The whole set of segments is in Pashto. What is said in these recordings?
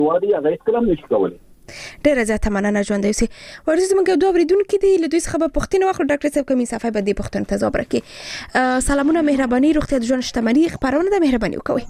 وادي هغه کلم نشي کولای. ډیره زیاته مننه ژوند اوسې. ورته موږ دوه اوریدونکو دي له دوی څخه په پوښتنه واخلو. ډاکټر صاحب کومې صفحه به دې پوښتنه ته ځواب راکړي. سلامونه مهرباني روغتیا د ژوند شتمنۍ خبرونه د مهرباني وکوي.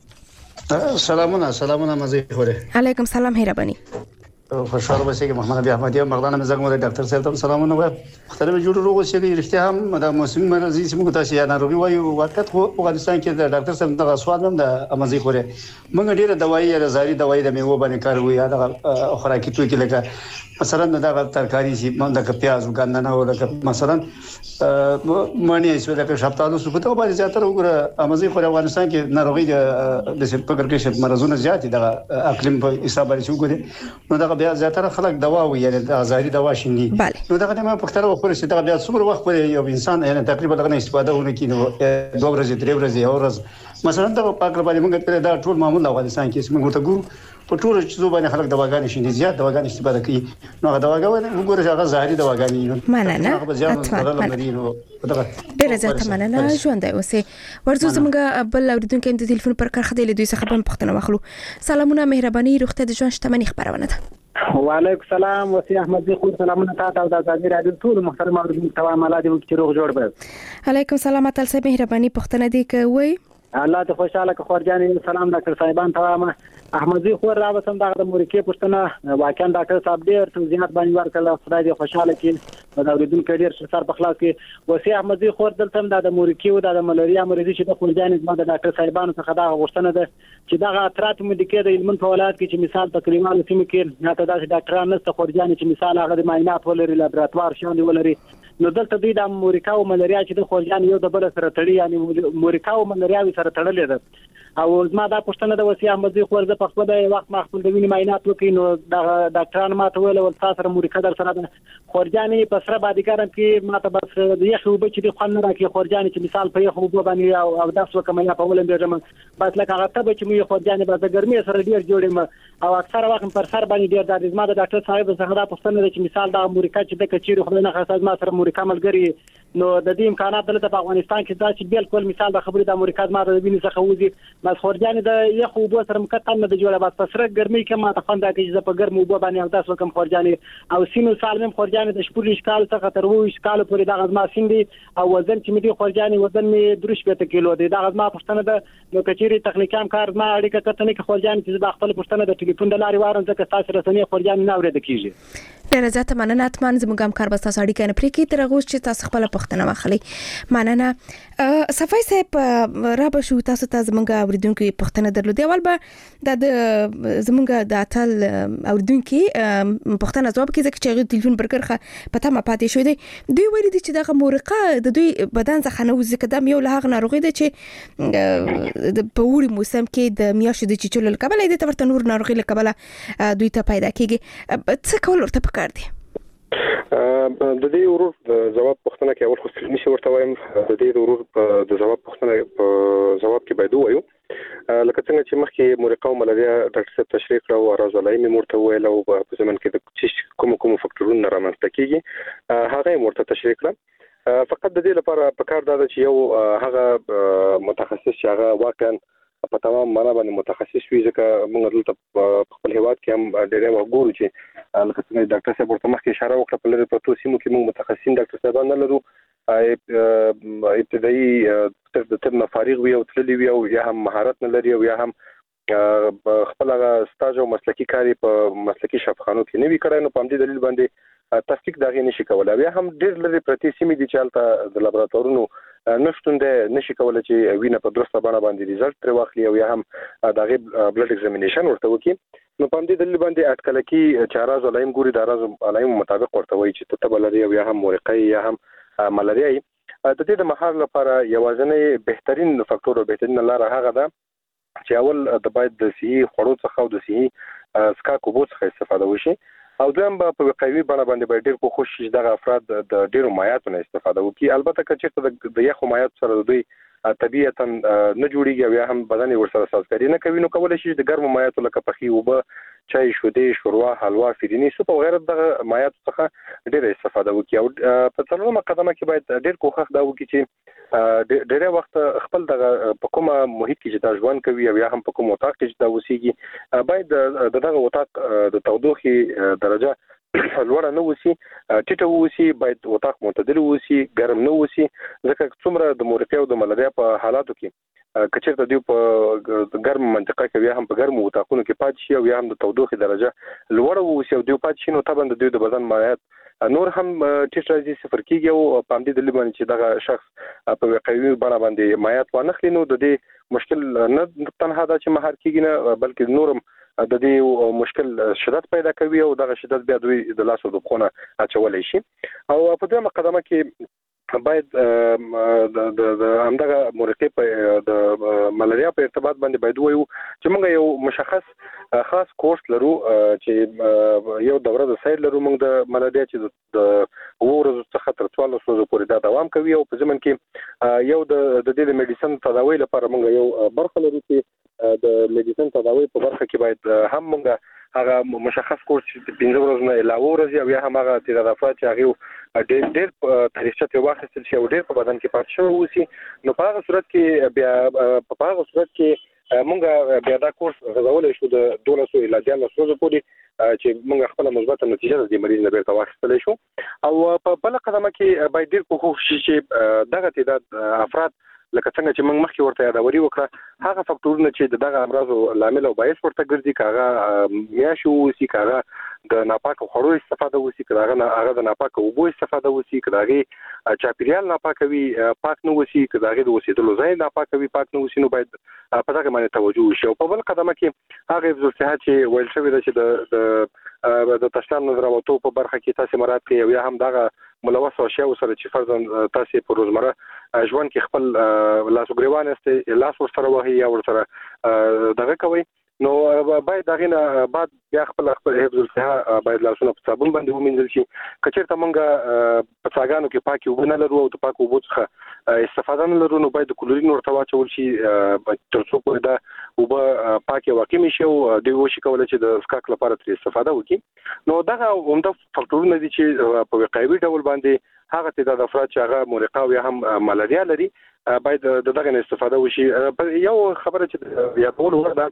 سلامونه مزه خوره. علیکم سلام مهرباني. خوشحاله اوسئ. محمد ابي احمدي مغلانه مزګمره ډاکټر صاحب ته سلامونه وایم. مختلف جوړ روغ اوسئ. رښتیا هم د موسمي مرضی چې موږ تاسو یا ناروغي وایو وخت خو افغانستان کې د ډاکټر صاحب دغه سوال هم د مزه خوره. موږ ډیره دوايي یا زاري دوايي د میوه باندې کاروي یا د خوراکي توکي لکه مثلا د ترکاری چې موږ د پیاز وګندنه او مثلا مانی چې د شپتالو سپته باندې زیاتره وګړه امازي خو افغانستان کې ناروغي د سپکر کې مرزونه زیات دي د اقلیم په حساب باندې وګړي نو دا بیا زیاتره خلک دوا وي یعنی د ازاري دوا شيندي نو دا ما په اختیار وخوري چې دا بیا څومره وخت پرې یو انسان یعنی تقریبا دغه استفاده ونکړي نو 2 ورځې 3 ورځې او ورځ مثلا دا په اقرب باندې موږ دا ټول معمول افغانستان کې موږ ته ګورو په ټول چې باندې خلک دواګانې شي زیات دواګانې استفاده کوي نو هغه دواګانې وګوره هغه ظاهري دواګانې مننه ډیره زیاته مننه ژوند اوسې. ورزو زموږ بل اوریدونکو د ټلیفون پر کار خدای له دوی څخه په پوښتنه واخلو. سلامونه مهرباني روغتیا د ژوند شتمنۍ خبرونه ده. وعلیکم السلام وسی احمد زی خو سلامونه تاسو او د ازادي رادیو ټول محترم اوریدونکو ته مالا دې چې روغ جوړ به. علیکم السلام تل سه مهرباني پوښتنه دې کوي. الله ته خوشاله که خورجاني سلام ډاکټر صاحبان ته احمد زی خو را وسم دغه مورکې پښتنه واقعا ډاکټر صاحب ډېر توضیحات باندې ورکړل خدای دې خوشاله کړي د اوریدونکو ډېر سر په خلاص کې وسی احمد زی خو دلته د مورکې او د ملاریا مریضي چې د خورجاني د ډاکټر صاحبانو څخه دا غوښتنه ده چې دغه اثرات مدیکې د علم په ولایت کې چې مثال تقریبا سیمه کې نه ته داسې ډاکټران نشته خورجاني چې مثال هغه د معاینات ولري لابراتوار شاندې ولري نو دلته دوی د مورکا او ملاریا چې د خورجاني یو د بل سره تړي یعنی مورکا او ملاریا سره تړلې ده او زما دا پښتنه د وسی احمد زی خو ورزه په خپل وخت ما خپل د وینې معاینات وکړي نو د ډاکټران ما ته ویل ول تاسو سره مورکا در سره ده خورجاني په سره باندې کارم کې ما ته بس د یخ وب چې د خوان نه راکې خورجاني چې مثال په یخ وب باندې او داس وکم یا په ولم بیرم بس لکه هغه ته چې مې خورجاني به د ګرمي سره ډیر جوړم او اکثر وخت پر سر باندې ډیر د زما د ډاکټر صاحب څخه دا پښتنه چې مثال د مورکا چې د کچیر خو نه خاصه ما سره مورکا ملګری نو د دې امکانات دلته په افغانستان کې دا چې بالکل مثال د خبرې د امریکا ما د وینې څخه وځي ما خورجاني د یخ وبو سره مکتل نه د جوړه بس پسره ګرمي کې ما ته خوند راکړي چې په ګرم وبو باندې او تاسو کوم خورجاني او سینو سالم خورجاني د شپږ کال څخه تر 20 کال پورې د غزما سیندي او وزن چې مې خورجاني وزن مې 3 کیلو دی د غزما پښتنه د نو کچيري تخنیکام کار ما اړیکه کتنې کې خورجاني چې د خپل پښتنه د ټلیفون د لارې وارم ځکه تاسو رسنۍ خورجاني نه اورید کیږي. ډیره زیاته مننه اتمن زموږ هم کار بس تاسو اړیکه نه پرې کې تر غوښ چې تاسو خپل پښتنه واخلي. مننه صفای صاحب را به شو تاسو ته زموږ اوریدونکو پښتنه درلودي اول به د زموږ د اتل اوریدونکو پښتنه ځواب کې ځکه چې ټلیفون برکرخه پته ما پاتې شو دی دوی ویل دي چې دغه مورقه د دوی بدن څخه نه وځي کدام یو له هغه ناروغي ده چې په وړي موسم کې د میاشتې د چچول کبل د تورته نور ناروغي له کبل دوی ته پیدا کیږي څه کول ورته پکار دي. د دې ورور د جواب پوښتنه کې اول خو نشي ورته وایم د دې ورور د جواب پوښتنه په جواب کې باید وایو لکه څنګه چې مخکې مورقه او ملاریا ډاکټر صاحب تشریح کړو او راځلای مې مرته ویل او په زمن کې د کوم فاکټورونه رامنځته کیږي هغه مرته تشریح کړم فقط د دې لپاره پکار دا چې یو هغه متخصص چې هغه واقعا په تمام معنا باندې متخصص وي ځکه موږ دلته خپل هیواد کې هم ډېر وګورو چې لکه څنګه ډاکټر صاحب ورته مخکې اشاره وکړه په لري پروتو سیمو کې موږ متخصصین ډاکټر صاحبان نه لرو ابتدایي د طب فارغ وي او تللی وي او یا هم مهارت نه لري او یا هم خپل سټاژ او مسلکی کاری په مسلکی شفاخانو کې نه وی کړای نو په دې دلیل باندې تصدیق دغه نشي کولای بیا هم ډېر لري پرتی سیمې دي چې البته د لابراتوارونو نشټون ده نشي کولای چې وینه په درسته باندې ریزلټ تر واخلي او یا هم دغه بلډ ایگزامینیشن ورته وکړي نو په دې دلیل باندې اټکل کی چې راز علایم ګوري د راز علایم مطابق ورته وایي چې تبلری او یا هم مورقه یا هم ملاریا د دې د مهار لپاره یوازینی بهترین فاکټور او بهترین لاره هغه ده چې اول د باید د صحي خوړو څخه او د صحي سکا کوبو څخه استفاده وشي او دویم په وقایوي باندې باید ډېر کوښښ چې دغه افراد د ډېرو مایعاتو نه استفاده وکړي البته که چېرته د یخو مایعاتو سره دوی طبیعتا نه جوړیږي او یا هم بدن ورسره سازګاري نه کوي نو کولای شي د ګرمو مایعاتو لکه پخې اوبه چای شودې شوروا حلوا فرني سوپ او غیره د مایعات څخه ډېر استفاده وکړي او په څلورمه قدمه کې باید ډېر کوښښ دا وکړي چې ډېر وخت خپل د کومه محیط کې چې دا ژوند کوي او یا هم په کوم وطاق کې چې دا اوسېږي باید دغه وطاق د تودوخې درجه لوړه نه وسی ټیټه وسی باید وطاق معتدل وسی ګرم نه وسی ځکه څومره د مورقې او د ملاریا په حالاتو کې کچېرته دی په ګرم منطقه کې یا هم په ګرم وطاقونو کې پاتې شي او یا هم د تودوخې درجه لوړه وسی او دی پاتې شي نو طبعا د بدن مایعات نور هم ټیټ راځي صفر کېږي او په همدې دلیل باندې چې دغه شخص په واقعي بڼه باندې مایعات وانخلي نو د دې مشکل نه تنها دا چې مهار کېږي نه بلکې نورم د دې مشکل شدت پیدا کوي او دغه شدت بیا دوی د لاسو د خونه اچولای شي او په دغه مقدمه کې باید د همدغه مورقې په د ملاریا په ارتباط باندې باید وایو چې موږ یو مشخص خاص کورس لرو چې یو دوره د سیر لرو موږ د ملاریا چې د ورځو څخه تر 14 ورځې پورې دا دوام کوي او په ځمن کې یو د دې میډیسن تداوی لپاره موږ یو برخه لرو چې د میډیسن تداوی په برخه کې باید هم موږ هغه مشخص کورس چې 15 ورځې نه علاوه ورځي او یا هم هغه تدافعات چې هغه ډېر تاریخچه ته واخیستل شي او ډېر په بدن کې پاتې شوی وسی نو په هغه صورت کې بیا په هغه صورت کې مونږ بیا دا کورس غوړولای شو د 1200 الی 1400 ورځې پورې چې مونږ خپل مثبت نتیجه د مریض نه بیرته واخیستل شو او په بل قدمه کې باید ډېر کوښښ شي چې دغه تعداد افراد لکه څنګه چې موږ مخکې ورته یادوري وکړه هغه فاکټورونه چې دغه امراضو لامل او باعث ورته ګرځي کاغه میاشو وسی کاغه د ناپاکو خوړو استفاده وسی کاغه د ناپاکو اوبو استفاده وسی کاغه چاپیریال ناپاکوي پاک نه وسی کاغه د وسیدلو ځای ناپاکوي پاک نه وسی نو باید په دغه باندې توجه وشي او په بل قدمه کې هغه حفظ الصحه چې ویل شوی دی چې د تشنان نظر او تو په برخه کې تاسو مراد کوي او یا هم دغه ملوث اشیاء سره چې فرضاً تاسو په روزمره ژوند کې خپل لاسوګریوان است لاس ورسره وهي یا ورسره دغه کوي نو باید دغه نه بعد بیا خپل حفظ الصحه باید لاسونه په صابون باندې ومنځل شي کچېرته مونږه په څاګانو کې پاکي اوبه نه لرو او د پاکو اوبو څخه استفاده نه لرو نو باید د کلورین ورته واچول شي تر څو پورې دا اوبه پاکي واقع شي او دوی وشي کولای چې د اسکاک لپاره تر استفاده وکړي نو دغه عمده فاکټورونه دي چې په واقعي ډول باندې هغه تعداد افراد چې هغه مورقه او هم ملاریا لري باید دغه استفاده وشي یو خبره چې یا ټول ورته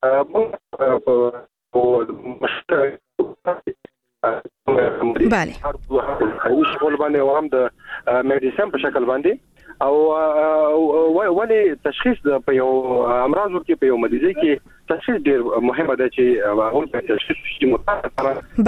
بله شغل باندې او هم د میډیسن په شکل باندې او ولی تشخیص په یو امراضو کې په یو مریضي کې تشخیص ډیر مهمه ده چې هغه په تشخیص کې متأثر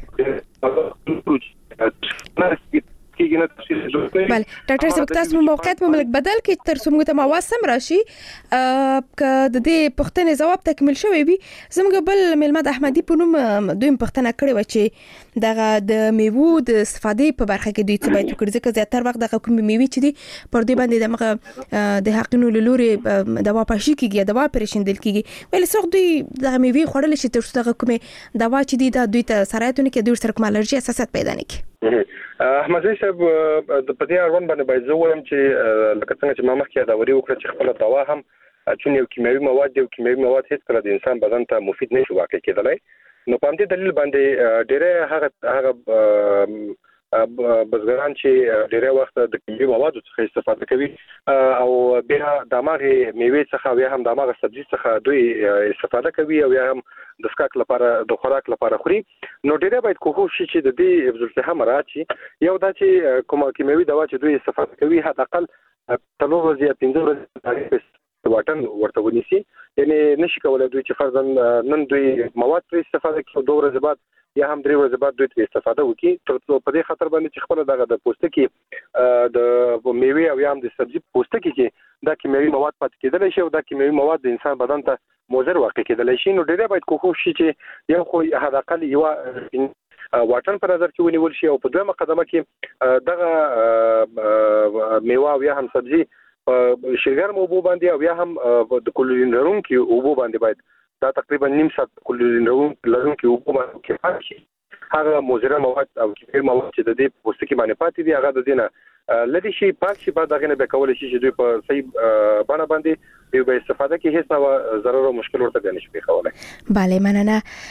بله بله ډاکټر صاحب تاسو موقعیت مملک بدل کې تر څومره ته مواد سم راشي ک د دې پښتنې جواب تکمیل شوی وي زموږ بل ملمد احمدي په نوم دویم پښتنه کړې و چې دغه د میوو د استفادې په برخه کې دوی څه باید وکړي ځکه زیاتره وخت دغه کوم میوي چې دي پر دې باندې دغه د حقینو لوري دوا پاشي کیږي دوا پرېشندل کیږي ویل څو دوی دغه میوي خوړل شي تر څو دغه کومه دوا چې دي دا دوی ته سرایتونه کې دوی سره کوم الرجی اساسات پیدا نه کی احمد صاحب د پدې اړوند باندې باید زه وایم چې لکه څنګه چې ما مخکې دا وری وکړه چې خپل دوا هم چې یو کیمیاوي مواد یو کیمیاوي مواد هیڅ کله د انسان بدن ته مفید نه شي واقع کېدلای نو په دې دلیل باندې ډېر هغه بزګران چې ډېر وخت د کیمیاوي موادو څخه استفاده کوي او بیا دماغه میوه څخه یا هم دماغه سبزی څخه دوی استفاده کوي او یا هم د سکاک لپاره د خوراک لپاره خوري نو ډېر باید کوښښ شي چې د دې حفظ الصحه مراعات شي یو دا چې کومه کیمیاوي دوا چې دوی استفاده کوي حد اقل 3 ورځې یا 15 ورځې واټن ورته ونیسي یعنی نشي کولای دوی چې فرضاً نن دوی مواد پر استفاده کوي 2 ورځې بعد یا هم 3 ورځې بعد دوی تر استفاده وکړي تر څو په دې خطر باندې چې خپل دغه د پوستکي د میوه او یا هم د سبزی پوستکي کې دا کیمیاوي مواد پاتې کېدل شي او دا کیمیاوي مواد د انسان بدن ته مضر واقع کېدل شي نو ډېر باید کوښښ شي چې یو خو حد اقل یو واټن پر نظر کې ونیول شي او په دویمه قدمه کې دغه میوه او یا هم سبزی شګرم اوبو باندې او یا هم د کلورین لرونکي اوبو باندې باید دا تقریبا نیم ساعت کلورین لرونکي اوبو باندې کې شي هغه مضر مواد او کیمیاوي مواد چې د دې پوستکي باندې پاتې دي هغه د دینه لدی شي پاک شي بعد هغه نه به کول شي چې دوی په صحیح باندې باندې به استفاده کې هیڅ نوع ضرر او مشکل ورته نشي پیښولای bale مننه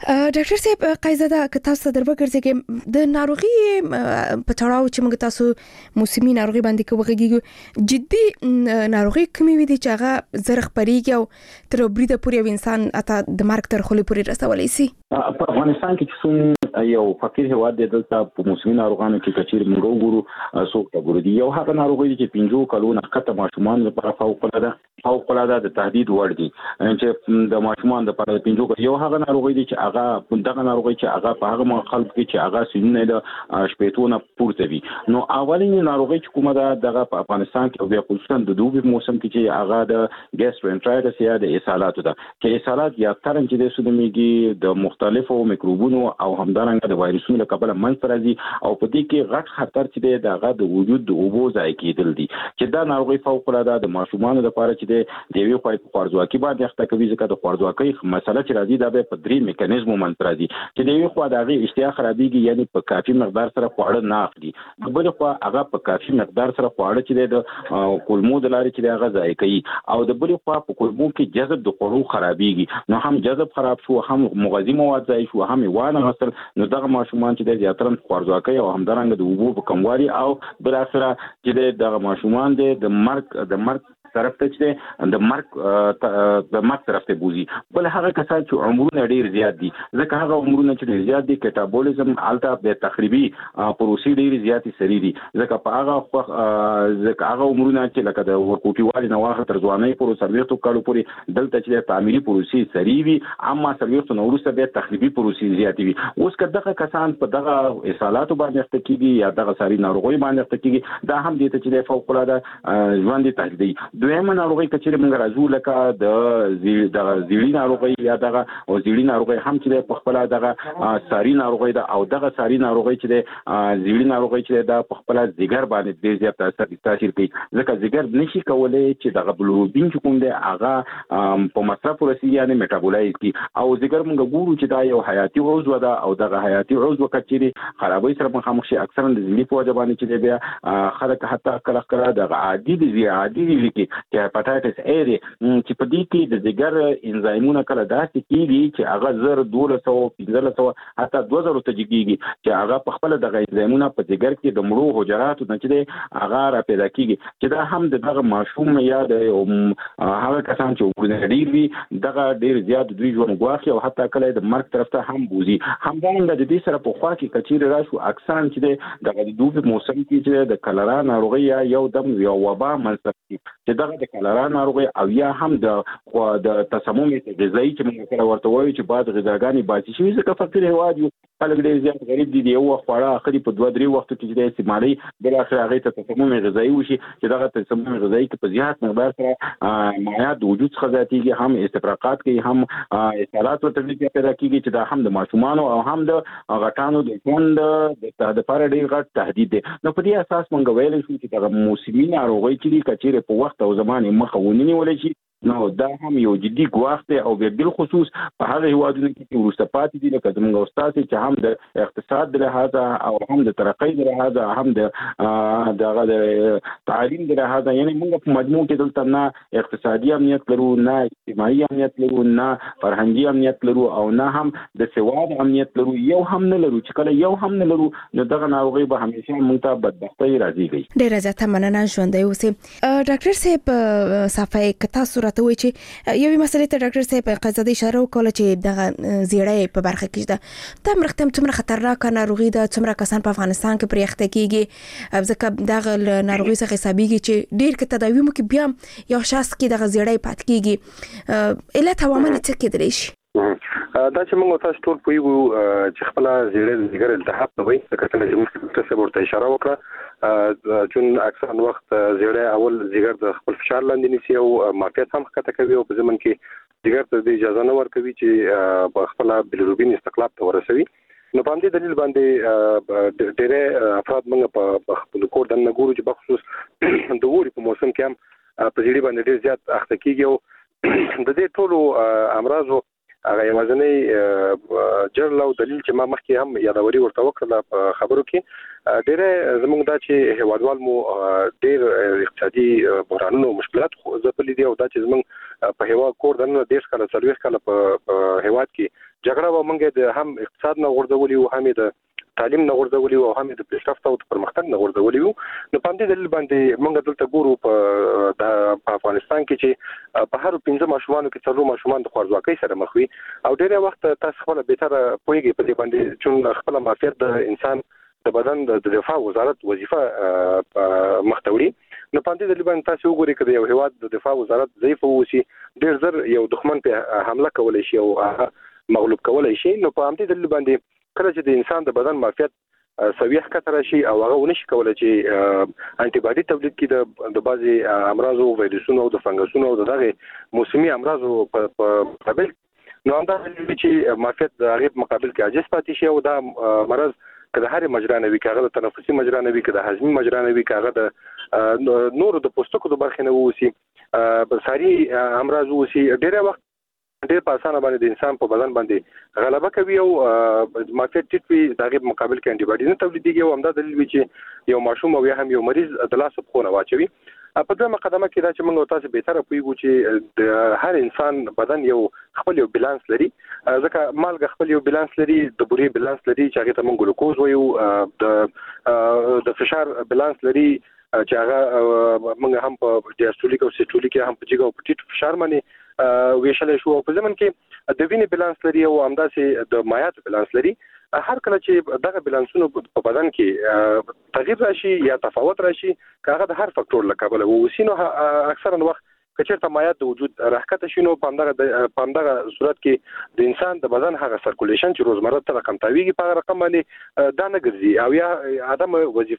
ډاکټر صاحب قایزاده که تاسو دربګرځي کې د ناروغي په تړاو چې موږ تاسو موسمي ناروغي باندې کوي جدي ناروغي کومې وي چې هغه زر خپريږي او تر بریده پورې انسان اته د مرګ تر خولې پورې رسولای شي. په افغانستان کې څوم یو فقیر هواد دی دلته په موسمي ناروغانو کې کچیر موږ وګورو څوک ته ګوري یو هغه ناروغي چې 50 کلونه کته ماشومان لپاره فوق العاده د تهدید وړ دي چې د ماشومان لپاره 50 یو هغه ناروغي دي چې هغه دغه ناروغي چې هغه په هغه خلک کې چې هغه سینې د شپېتونه پورته وي. نو اولینی ناروغي چې کومه ده دغه په افغانستان کې او بیا خصوصا د دوبي موسم کې چې هغه د ګیسټرنټرایټس یا د اسهالاتو ده چې اسهالات یا ترنګ چې د سودمیږي د مختلفو میکروبونو او همدارنګه د وایرسونو له کبله منځ راځي او په دې کې غټ خطر چې دغه د وجود د اوبو ځای کېدل دي چې دا ناروغي فوق العاده د ماشومانو لپاره چې د یوې خوارځواکي باندې اخته کوي ځکه د خوارځواکۍ مسله چې راځي دا به په درې میکانیزمو منځ راځي چې د یوې خوا د هغې اشتها خرابېږي یعنی په کافي مقدار سره خواړه نه اخلي د بلې خوا هغه په کافي مقدار سره خواړه چې د کولمو د لارې چې هغه ضایع کوي او د بلې خوا په کولمو کې جذب د خوړو خرابېږي نو هم جذب خراب شو هم مغذي مواد ضایع شو هم وانه غسل نو دغه ماشومان چې د زیاتره خوارځواکۍ او همدارنګه د اوبو په کموالي او بل اخره چې دغه ماشومان د مرګ طرف ته چې د مرګ طرف ته بوزي. بل هغه کسان چې عمرونه ډیر زیات دي ځکه هغه عمرونه چې ډیر زیات دي کټابولیزم الته د تخریبي پروسې ډیر زیاتې سری دي ځکه په هغه عمرونه چې لکه د ورکوټیوالي نه واخه تر ځوانۍ پورې سرویختو کالو پورې دلته چې د تعمیري پروسې سری وي اما سرویختو نو وروسته به تخریبي پروسې زیاتې وي. اوس که دغه کسان په دغه اسهالاتو باندې اخته کیږي یا دغه ساري ناروغي باندې اخته کیږي دا هم دې ته چې د فوق العاده ژوند تهدید دویمه ناروغي کچېره موږ راځو لکه د زیړی ناروغي یا دغه او زیړی ناروغي هم چې په خپل دغه ساري ناروغي ده او دغه ساري ناروغي چې د زیړی ناروغي چې د په خپل ځګر باندې ډېر زیات تاثیر کوي ځکه ځګر نشي کولای چې دغه بلوروبین چې کوم دی هغه په مصرف ورسي یعنی میټابولایز کی او ځګر موږ ګورو چې دا یو حیاتي عضو ده او دغه حیاتي عضو کچېره خرابوي سره مخامخ شي اکثرا د زیړی په وجه باندې چې بیا خلک حتی کله دغه عادي لیکي چې هپاتایټس ا دی چې په دې کې د ځګر انزایمونه کله داسې کیږي چې هغه 1215 حتی 2000 ته جګیږي چې هغه په خپل د انزایمونه په ځګر کې د مړو حجراتو نه چې هغه را پیدا کیږي چې دا هم دغه ماشوم یا د هغه کسان چې وګړي ډیر وي دغه ډیر زیات دوی ژوند غواخي او حتی کله د مرګ طرف ته هم بوزي. همدارنګه د دې سره په خوا کې کچیر راشو اکثر چې دغه د دوبي موسم کې چې د کلرا ناروغي یا یو دم یو وبا منځ چې دغه د کلرا ناروغي او یا هم د تسمم غذایی چې موږ سره ورته وایو چې بعد غذاګانی باسي شي ځکه فقیر هواد یو خلک ډېر زیات غریب دي یو خواړه اخري په 2-3 وختو کې د استعمالي بل اخر هغه ته تسمم غذایی وشي چې دغه تسمم غذایی کې په زیات مقدار سره مایعات د وجود څخه زیاتېږي هم استفراقات کوي هم اثرات ورته پیدا کیږي چې دا هم د ماشومان او هم د غټانو د ژوند د لپاره ډېر غټ تهدید دی. نو په دې اساس موږ ویل شو چې دغه موسمي ناروغي چې کچېره په وخت او زمان مخه ونیول شي نو دا هم یو جدي ګواښ دی او بل خصوص په هغه هیوادونو کې وروسته پاتې دي لکه زموږ استاد چې هم د اقتصاد د لحاظه او هم د ترقۍ د لحاظه هم د تعلیم د لحاظه یعنی موږ په مجموع کې دلته نه اقتصادي امنیت لرو نه اجتماعي امنیت لرو نه فرهنګي امنیت لرو او نه هم د سواد امنیت لرو یو هم نه لرو چې کله یو هم نه لرو نو دغه ناروغي به همیشه موږ ته بدبختۍ راځي. ډیره زیاته مننه ژوندۍ اوسئ. ډاکټر صاحب صفای کتا صورت وي چې یوې مسلې ته ډاکټر صاحب قایزاده اشاره وکړه چې دغه زیړی په برخه کې ده دا مرختم څومره خطرناک ناروغي ده څومره کسان په افغانستان کې پرې اخته کیږي ځکه دغه ناروغي څخه حسابيږي چې ډیر کې تداوی مو کې بیا یو شخص کې دغه زیړی پات کیږي علت عوامل څه کېدلی شي؟ دا چې موږ تاسو ټول پوهیږو چې خپل زیړی التهاب نه وي ځکه چې موږ تاسو ورته اشاره وکړه چون اکثر وخت زیړی اول زیګر د خپل فشار لاندې نیسي او معافیت هم ښکته کوي او په ځمن کې زیګر ته د اجازه نه ورکوي چې په خپل بلیروبین استقلاب ته ورسوي. نو په دې دلیل باندې ډېر افراد موږ په خپل کور د نګورو چې بخصوص د ووري په موسم کې هم په زیړی باندې ډېر زیات اخته کیږي او د دې ټولو امراضو هغه یوازنی جرل او دلیل چې ما مخکې هم یادوري ورته وکړه په خبرو کې ډېر زموږ دا چې هیوادوال مو ډېر اقتصادي بحرانونو مشکلات ځپلي دي او دا چې زموږ په هیوا کور دنه دیش کله سرویس کله په هیواد کې جګړه و مونږه د هم اقتصاد نه غورځولي او هم د تعلیم نه غورځولي او هم د پیشرفت او پرمختګ نه غورځولي نو په دې دلیل باندې موږ دلته ګورو په افغانستان کې چې په هر 15 ماشومانو کې څلور ماشومان د خوارځواکۍ سره مخ وي او ډېر وخت تاسو خپل به تر پويږي په دې باندې چې خپل معافیت د انسان د بدن د دفاع وزارت وظیفه مختوري نو په دې دلیل باندې تاسو وګورئ کله یو هیواد د دفاع وزارت ضعیف ووسی ډېر زر یو دښمن په حمله کولای شي او مغلوب کولای شي نو په دې دلیل باندې کله چې د انسان د بدن معافیت سویه کتر شي او هغه ونشي کولای چې انټي باډي تولید کړي د بعضي امراضو وایرسونو او د فنګسونو او دغه موسمي امراضو په مقابل نو دا چې معافیت د هغه مقابل کې عاجز پاتې شي او دا مرض کله هر مجرا نه وي کاغه د تنفسي مجرا نه وي کله هضمي مجرا نه وي کاغه د نور د پوستکو د برخې نه ووسی بساري امراض ووسی ډېر وخت ډېر په اسانه باندې د انسان په بدن باندې غلبه کوي او معافیت ټیټ وي دغه مقابل کې انټي باډي نه تولیدېږي او همدا دلیل وي چې یو ماشوم او یا هم یو مریض د لاس په خونه واچوي په دغه مقدمه کې دا چې موږ تاسو به تر پویګو چې د هر انسان بدن یو خپل یو بیلانس لري ځکه مالګه خپل یو بیلانس لري د بوري بیلانس لري چې هغه ته موږ ګلوکوز وایو د فشار بیلانس لري چې هغه موږ هم په ډیاسټولیک او سیسټولیک هم په جګو په ټیټ فشار باندې ویشل شو په زمن کې د وینې بیلانس لري او همداسې د مایعات بیلانس لري هر کله چې دغه بیلانسونو په بدن کې تغییر راشي یا تفاوت راشي هغه د هر فاکټور له کبله ووسینو اکثرا وخت کچېرته مایعات د وجود راحته شي نو په همدغه صورت کې د انسان د بدن هغه سرکولیشن چې روزمره ته رقم تاویږي په رقم باندې دا نه ګرځي او یا ادم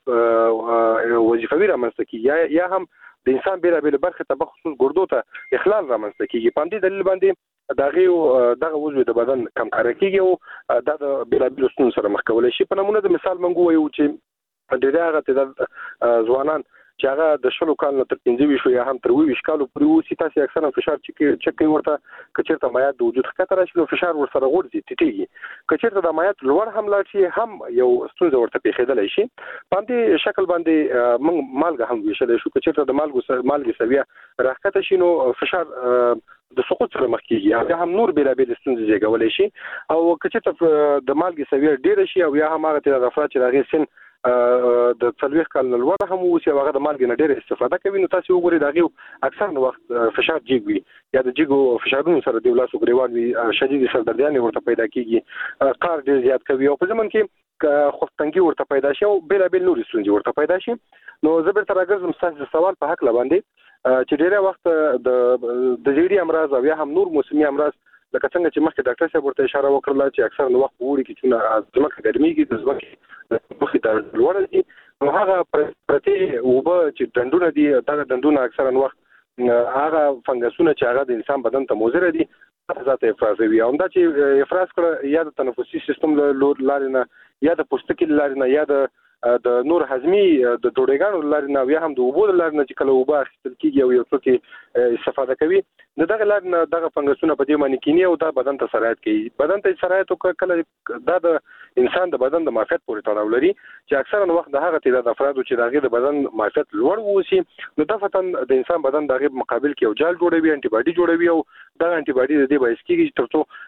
وظیفوي رامنځته کیږي یا هم د انسان بیلابل برخه ته بخصوص ګردو ته اخلال رامنځته کیږي په دې دلیل باندې دغه وجود د بدن کم کار کوي او د بیلابل ستونزو سره مخ کولای شي په نمونه د مثال منغو وایو چې د دغه تعداد ځوانان چې هغه د شلو کال تر 15 شو یا هم تر 20 کالو پورې وسی تاسو اکثرا فشار چک کوي ورته کچېرته مایعات د وجود خطر راشي او فشار ورسره غورځي ټیټیږي کچېرته د مایعات لوړ هم لاړ شي هم یو ستونزه ورته پیښېدلی شي په دې شکل باندې موږ مالګه هم ویشل شو کچېرته د مالګې سویه راکته شي نو فشار د سقوط سره مخ کیږي یا هم نور بیلابل ستونزې زیږولای شي او کچېرته د مالګې سویه ډېر شي او یا هم هغه د افراد چې هغه سن د څلويخ کال لوړ هم وسی هغه د مالګې نه ډېر استفاده کوي نو تاسو وګورئ دغه اکثر وخت فشار جګوي یا د جګو فشارونو سره د ولاسو ګریوان وي شدید سردردیان ورته پیدا کیږي کار ډېر زیات کوي او په زمون کې خوفتنګي ورته پیدا شي او بیلابل نور ستونزې ورته پیدا شي نو زه به تر راګرځم تاسو سوال په حق لباندې چې ډېر وخت د جګړې امراض او یا هم نور موسمي امراض لکه څنګه چې مخکې ډاکټر صاحب ورته اشاره وکړه چې اکثر نو وخت ووري کې چې ځمکه ګرميږي د ځمکې مخې ته لوړ دي نو هغه پرته وبه چې دندونه دي دا دندونه اکثر وخت هغه فنګسونه چې هغه د انسان بدن ته مضر دي ذات افرازوي او دا چې افراز کړه یا د تنفسي سیستم لارې نه یا د پوستکي لارې نه یا د نور هضمي د ډوډۍ لارې نه یا هم د اوبو لارې نه چې کله اوبه اخیستل کیږي او یو څوک استفاده کوي دغه لارې نه دغه فنګسونه په دې باندې کینی او دا بدن ته سرایت کوي بدن ته سرایت کله دا د انسان د بدن د معافیت پورې تړاو لري چې اکثرا وخت د هغه تعداد افرادو چې دغه د بدن معافیت لوړ ووسی نو دفتن د انسان بدن دغه مقابل کې یو جال جوړوي انټي باډي جوړوي او دغه انټي باډي د دې باعث کیږي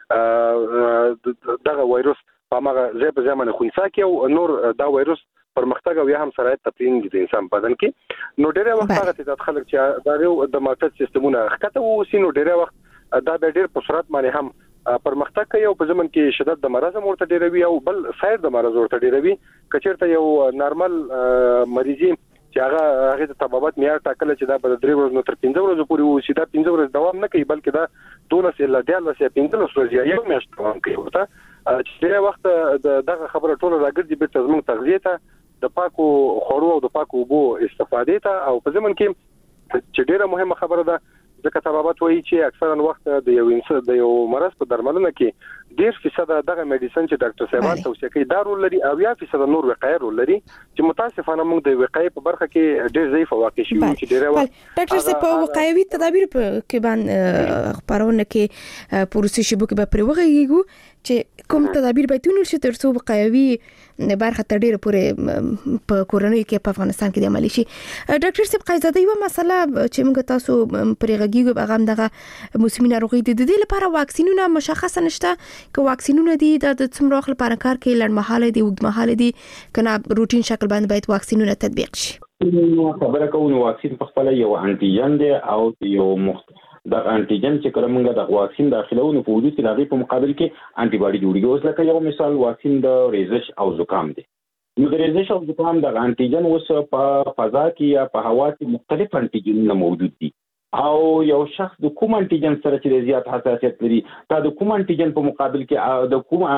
ترڅو دغه وایروس په هغه ځای په ځای باندې خونسا کوي او نور دا وایروس پرمختګ او یا هم سرایت تپین دي د انسان بدن کې نو ډېر وخت هغه تعداد خلک چې د معافیت سیستمونه ښکته ووسی نو ډېر وخت دا به ډېر په سرعت باندې هم پرمختګ کوي او په زمن کې شدت د مرض ورته ډېروي او بل سایر د مرض ورته ډېروي کچېرته یو نارمل مریضي چې هغه د طبابت معیار ټاکل چې دا په 3 ورځې تر 15 ورځې پورې وسی دا 15 ورځې دوام نه کوي بلکې دا 12 الا 14 15 ورځې یو میاشت دوام کوي ورته چې ډېر وخت دغه خبره ټول راګرځي به زموږ تغذیه ته د پاکو خورو او د پاکو اوبو استفادې ته او په زمن کې چې ډیره مهمه خبره ده ځکه طبابت وایي چې اکثرا وخت د یو مرض په درملنه کې 10% دغه میډیسن چې ډاکټر صاحب توصیه کوي دا رول لري او 10% نور وقایع رول لري چې متاسفانه موږ د وقایع په برخه کې ډېر ضعیف واقع شو چې ډېر وخت ډاکټر صاحب په وقایوي تدابیر کې باندې خبرونه کې پروسې شبو کې به پرې وغږیږو چې کوم تدابیر به تونل شي ترڅو وقایوي برخه ته ډېر پورې په کورونو کې په افغانستان کې د عملي شي. ډاکټر صاحب قایزاده یو مسله چې موږ تاسو پرې غږیږو هغه دغه موسمي ناروغي د دې لپاره واکسینونه مشخص نشته که واکسینونه دي د څومره وخت لپاره کار کوي لړمحاله دي وګړمحاله دي کنه روټین شکل باندې باید واکسینونه تطبیق شي. خبره کوو واکسین په خپل یو انټیجن دی او یو د انټیجن چې کوم موږ د واکسین داخلونو په وجود کې د هغه په مقابل کې انټي باډي جوړیږي. اوس لکه یو مثال واکسین د ریزش او زکام دی. نو د ریزش او زکام د انټیجن اوس په فضا کې یا په هوا کې مختلف انټیجنونه موجود دي او یو شخص د کوم انټیجن سره چې زیات حساسیت لري دا د کوم انټیجن په مقابل کې د کوم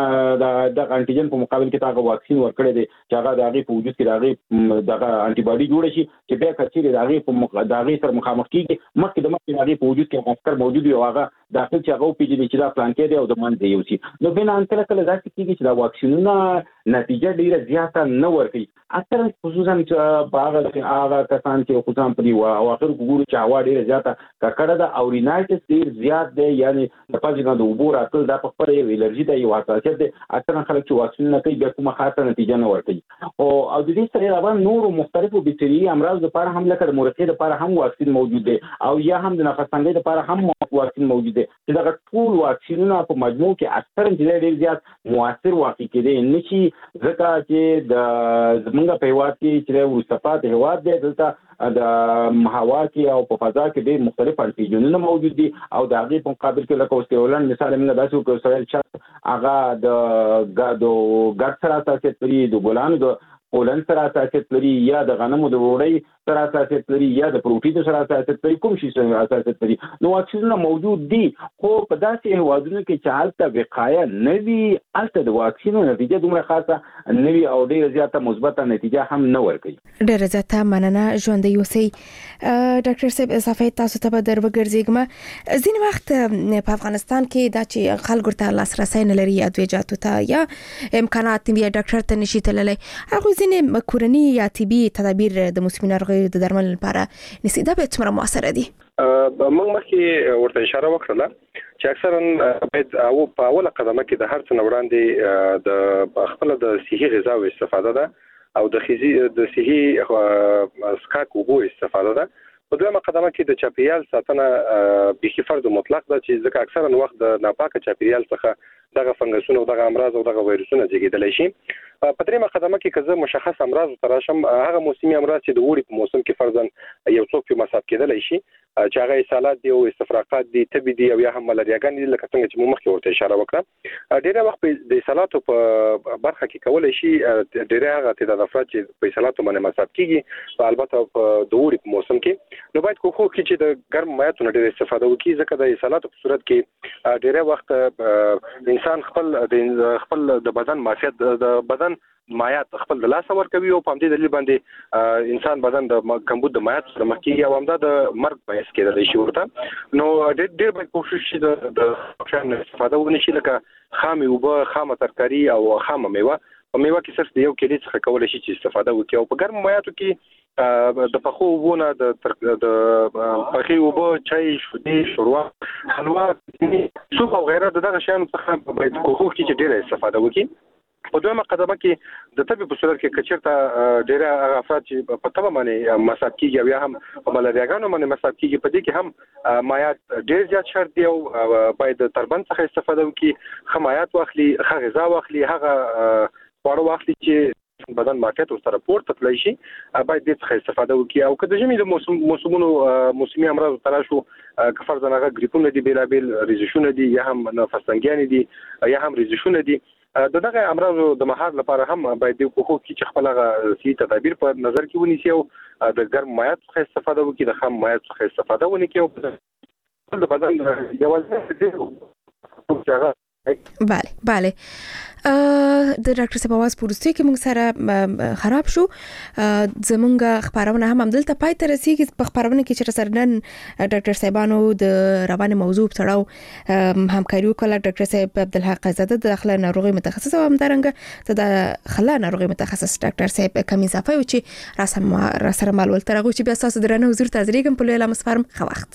د انټیجن په مقابل کې دا واکسین ورکړي دي چې هغه د هغه په وجود کې د انټي باډي جوړ شي چې بیا کچېره د هغه په د هغه سره مخامخ کیږي مخکې د مخکې هغه په وجود کې افکار موجود وي او هغه داخل چې هغه پیږي چې دا پلان کې دی او د منځ یو شي. نو بنا انکل کله ځکه کیږي چې دا واکسینونه نتیجه ډیره زیاته نه ورکړي اکثر خصوصا چې هغه کسان چې خصوصا په دی او اخر وګورو چې هوا ډیره زیاته ککړه ده او رینایټس ډیر زیات دی یعنی د پاجینه د وبو راتل دا په خپل یو الرجی دی یو حساسیت دی اکثر خلک چې واکسین نه کوي بیا کومه خاصه نتیجه نه ورکړي او د دې سره روان نور مختلفو بکټریايي امراض لپاره هم لکه د مورخې لپاره هم واکسین موجود دی او یا هم د نفس تنګي لپاره هم واکسین موجود دی چې دا ټول واکسینونه په مجموع کې اکثر ډیر زیات موثر واقع کېدي نشي ځکه چې د زمونږ په هیواد کې چې ورستفاد هیواد دی دلته د هوا کې او په فضا کې ډېر مختلف انټیجنونه موجود دي او د هغې په مقابل کې لکه اوس ولن مثال موږ داسې وکړو سویل شخص هغه د ګډ سره حساسیت لري د ګلانو د پولن سره حساسیت لري یا د غنمو د وړۍ سره حساسیت لري یا د پروټین سره حساسیت لري کوم شي سره حساسیت لري نو واکسینونه موجود دي خو په داسې هیوادونو کې چې هلته وقایه نه وي هلته د واکسینو نتیجه دومره خاصه نه وي او ډېره زیاته مثبته نتیجه هم نه ورکوي. ډېره زیاته مننه ژوندی اوسئ. ډاکټر صاحب اضافه تاسو ته به در وګرځېږم ځینې وخت په افغانستان کې دا چې خلکو ته لاسرسی نه لري ادویجاتو ته یا امکانات نه وي ډاکټر ته نشي تللی هغوی ځینې کورني یا طبي تدابیر د موسمي ناروغیو د درملنې لپاره نیسي دا به څومره مؤثره دي؟ موږ مخکې ورته اشاره وکړله چې اکثرا باید په اوله قدمه کې د هر څه نه وړاندې د خپل د صحي غذا استفاده ده او د صحي څښاک اوبو استفاده ده. په دویمه قدمه کې د چاپیریال ساتنه بیخي فرض مطلق ده چې ځکه اکثرا وخت د ناپاکه چاپیریال څخه دغه فنګسونه او دغه امراض او دغه وایروسونه زیږیدلی شي. په دریمه قدمه کې که زه مشخص امراض ته راشم هغه موسمي امراض چې د اوړي په موسم کې فرضاً یو څوک په مصاب کېدلی شي چې هغه اسهالات دي او استفراقات دي تبي دي او یا هم ملارياګانې دي لکه څنګه چې موږ مخکې ورته اشاره وکړه. ډېری وخت د اسهالاتو په برخه کې کولی شي ډېری هغه تعداد افراد چې په اسهالاتو باندې مصاب کېږي البته په د اوړي په موسم کې نو باید کوښښ وکړي چې د ګرم مایعاتو نه ډېره استفاده وکړي ځکه د اسهالاتو په صورت کې ډېری وخت انسان خپل د بدن معافیت د بدن مایعات خپل د لاس ورکوي او په همدې دلیل باندې انسان بدن د کمبود د مایعات سره مخ کېږي او همدا د مرګ باعث کېدلی شي ورته. نو ډېر باید کوښښ شي د شیانو استفاده ونشي لکه خامې اوبه خامه ترکاري او خامه میوه په میوه کې صرف د یو کیلې څخه کولی شي چې استفاده وکړي او په ګرمو مایعاتو کې د پخو اوبو نه د پخې اوبه چای شیدې شوروا حلوا سوپ او غیره دغه شیانو څخه باید کوښښ وکړي چې ډېره استفاده وکړي. په دویمه قدمه کې د طبي په صورت کې کچیرته ډېر افراد چې په تبه باندې مصاب کیږي او یا هم په ملارياګانو باندې مصاب کیږي په دې کې هم مایعات ډېر زیات شرط دی او باید تربند څخه استفاده وکړي ښه مایعات واخلي ښه غذا واخلي هغه خواړه واخلي چې بدن معافیت ورسره پورته تللی شي باید دې څخه استفاده وکړي. او که د ژمي د موسمونو موسمي امراضو ته راشو که فرضاً هغه ګریپونه دي بېلابېل ریزشونه دي یا هم نفس تنګیانې دي یا هم ریزشونه دي دغه امراضو د مهار لپاره هم باید د کوښښ وکړي چې خپل هغه صحي تدابیر په نظر کې ونیسي او د ګرم مایعات څخه استفاده وکړي د خام مایعات څخه استفاده ونه کړي او د بدن یوازې چې هغه bale د ډاکټر صاحب आवाज پورسته کې موږ سره خراب شو زمونږ خبرونه هم دلته پای ته رسیدي په خبرونه کې چې سرنن ډاکټر صاحبانو د رواني موضوع په اړه همکاري وکړه. ډاکټر صاحب عبدالحق زاده د داخله ناروغي متخصص او همدارنګه د خلا ناروغي متخصص ډاکټر صاحب کوم اضافه و چې را سره معلومات ترغو چې بیا تاسو درنه حضور تازریګم په لوی لمسفرم خو وخت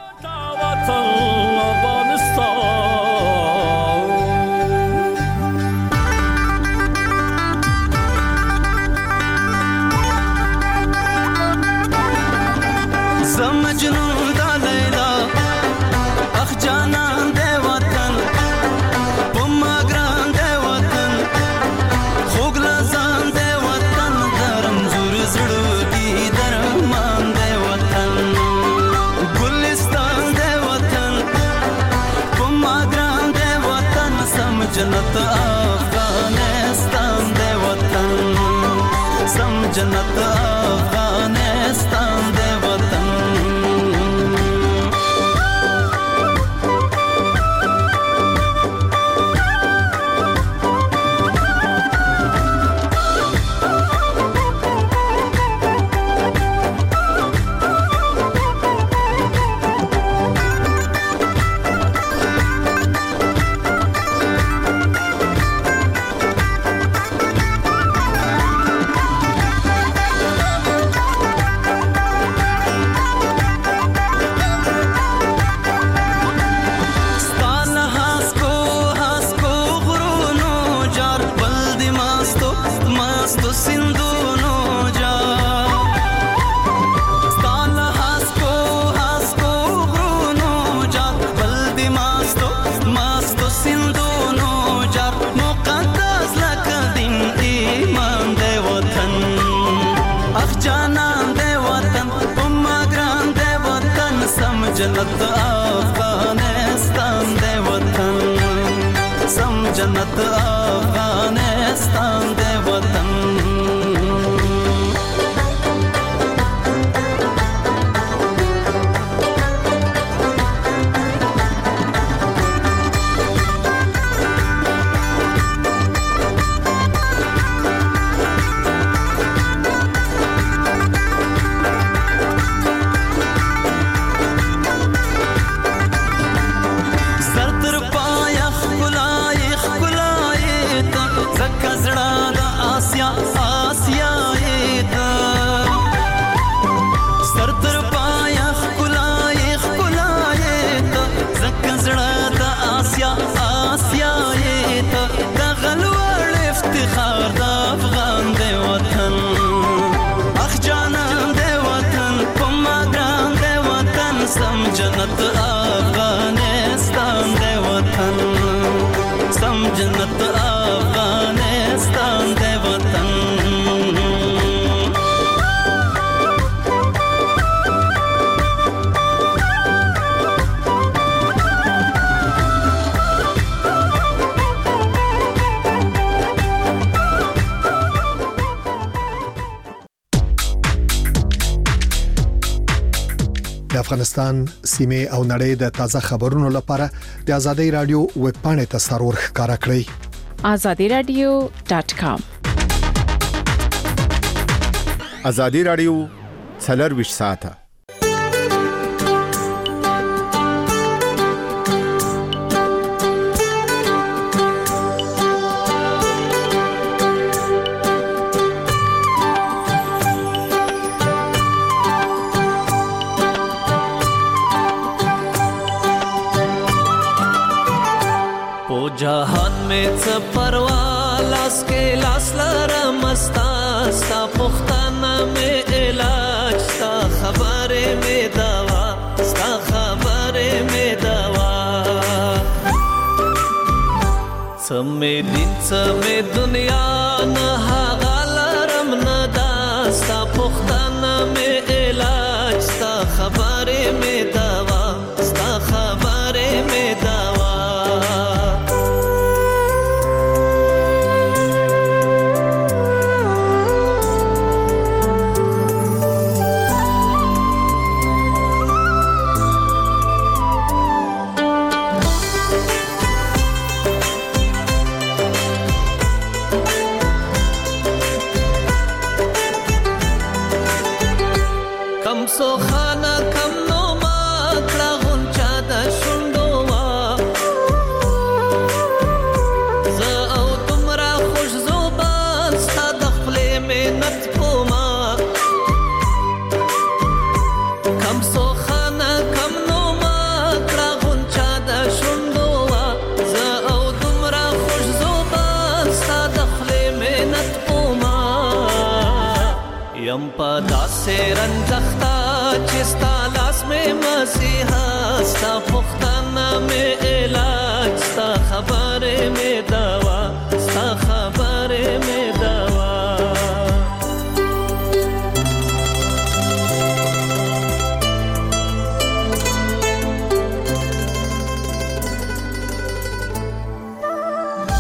مجنون دا لیلا اخ جانان دے وطن پما گران دے وطن خوگ لزان دے وطن درم زور زڑو کی درمان دے وطن گلستان دے وطن پما گران دے وطن سم جنت افغانستان دے وطن سم جنت افغانستان دے وطن جنت افغانستان دے وطن سم جنت افغانستان دے وطن جنت افغانستان دے وطن سم جنت افغانستان دے وطن د افغانستان سیمه او نړۍ د تازه خبرونو لپاره د ازادي رادیو ویب پاڼې ته سرور ښکارا کړئ azadiradio.com ازادي رادیو 24 ساعته जहान में परवा लास के लास लरमस्ता सा पुख्ताना में इलाज सा खबरे में दवा सा खबरे में दवा समे दिन समे दुनिया न हागलरम न दास्ता पुख्ताना में इलाज सा खबरे में दवा सा खबरे में दवा یم پدا سے رنزختا چستا لاس میں مسیحا ستا پختانا میں علاج ستا خبر میں دا